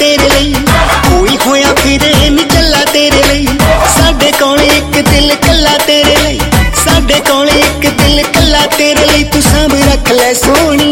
तेरे लई, कोई होया फिरे नी चला तेरे लई। साडे कोल एक दिल कल्ला तेरे लई, साडे कोल एक दिल कल्ला तेरे लई। तू सांभ रख ले सोहणी